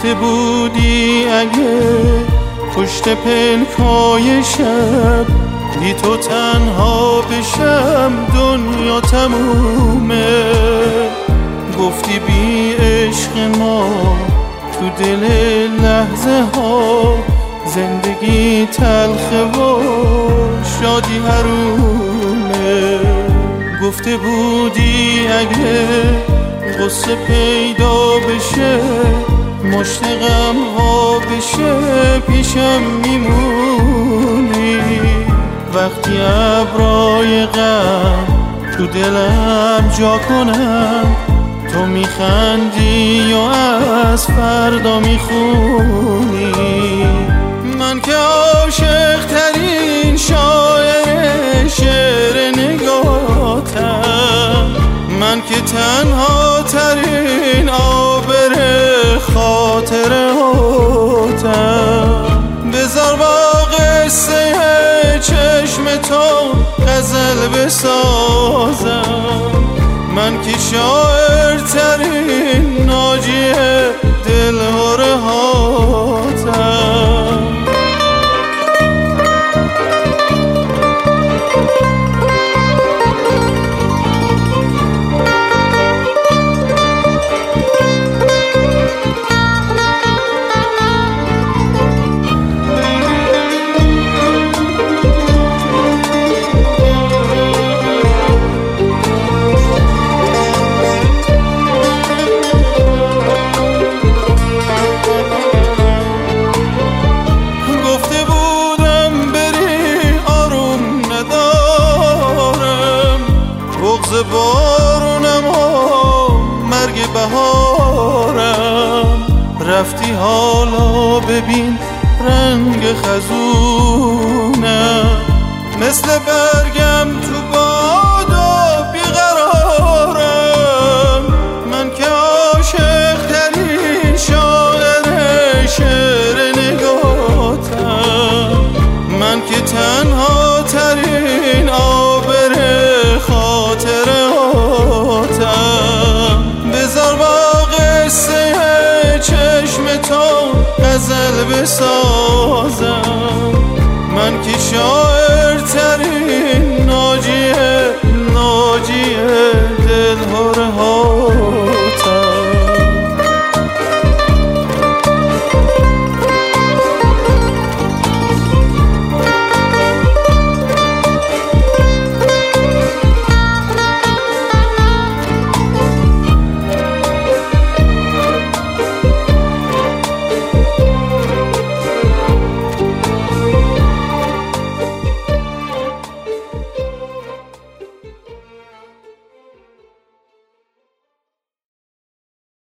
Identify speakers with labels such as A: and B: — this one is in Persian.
A: گفته بودی اگه پشت پلکای شب بی تو تنها بشم دنیا تمومه. گفتی بی عشق ما تو دل لحظه ها زندگی تلخه و شادی حرومه. گفته بودی اگه غصه پیدا بشه مشت غم ها بشه پیشم میمونی. وقتی ابرای غم تو دلم جا کنم تو میخندی و از فردا میخونی. من که عاشق ترین شاعر شعر نگاتم، من که تنها ترین آبر خاطراتم. بذار با قصه چشم تو غزل بسازم، من که شاعر ترین ناجی دلهره هاتم. بارونم و مرگ بهارم، رفتی حالا ببین رنگ خزونم، مثل برگم تو